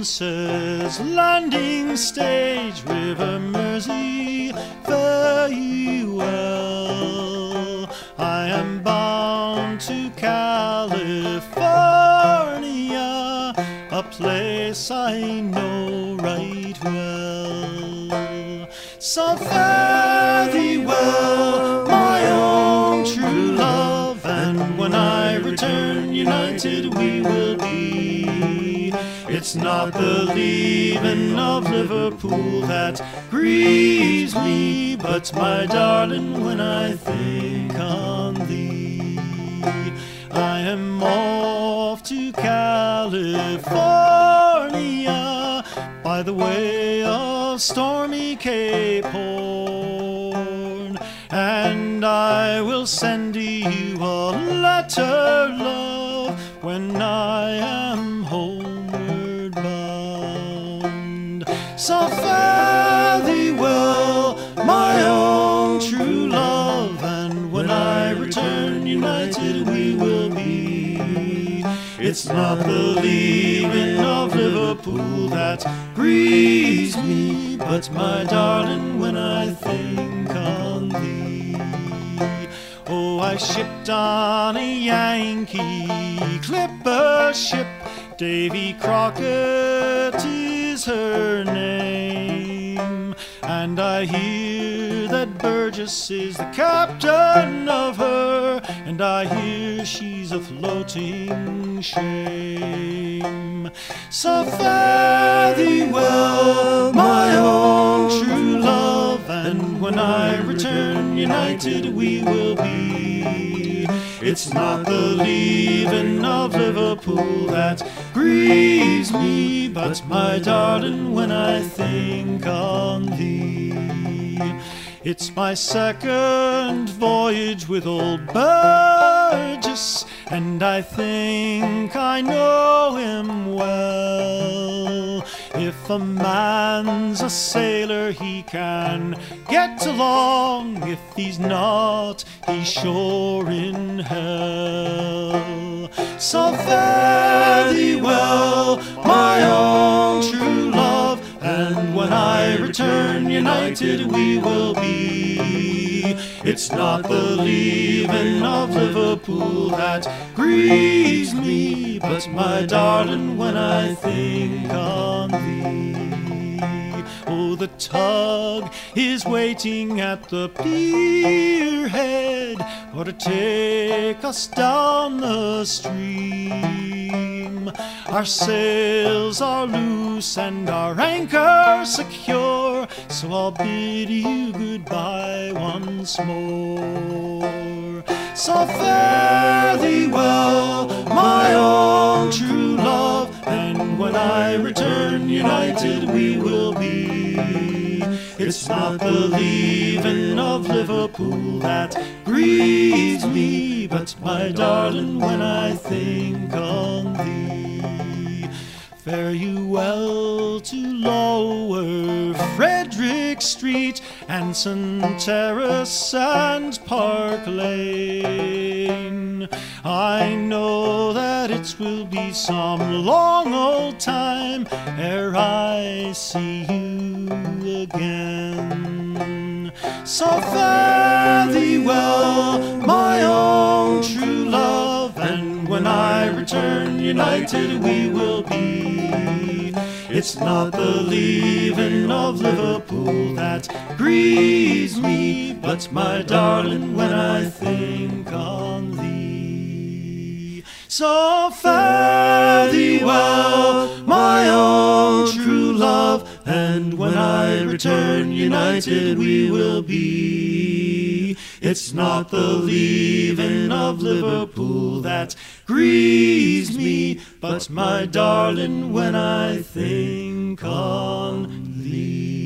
says, landing stage, River Mersey, fare ye well. I am bound to California, a place I know right well. So fare thee well, my own true love, and when I return, united we will be. It's not the leaving of Liverpool that grieves me, but my darling, when I think on thee. I am off to California by the way of stormy Cape Horn, and I will send you a letter, love, when I am homeward bound. So fare thee well, my own true love, and when I return, united we will be. It's not the leaving of Liverpool that grieves me, but my darling, when I think on thee. Oh, I shipped on a Yankee clipper ship, Davy Crockett is her name, and I hear that Burgess is the captain of her, and I hear she's a floating shame. So fare thee well, my own true love, and when I return, united we will be. It's not the leaving of Liverpool that grieves me, but my darling, when I think on thee. It's my second voyage with old Burgess, and I think I know him well. If a man's a sailor, he can get along. If he's not, he's sure in hell. So fare thee well, my own true love, and when I return, united we will be. It's not the leaving of Liverpool that grieves me, but my darling, when I think on thee. Oh, the tug is waiting at the pier head for to take us down the stream. Our sails are loose and our anchor secure, so I'll bid you goodbye once more. So fare thee well, my own true love, and when I return, united we will be. It's not the leaving of Liverpool that grieves me, but my darling, when I think on thee. Fare you well to Lower Frederick Street, Anson Terrace and Park Lane. I know that it will be some long old time ere I see you again. So fare thee well, my own true love, and when I return, united we will be. It's not the leaving of Liverpool that grieves me, but my darling, when I think on thee. So fare thee well, my own true love, and when I return, united we will be. It's not the leaving of Liverpool that grieves me, but my darling, when I think on thee.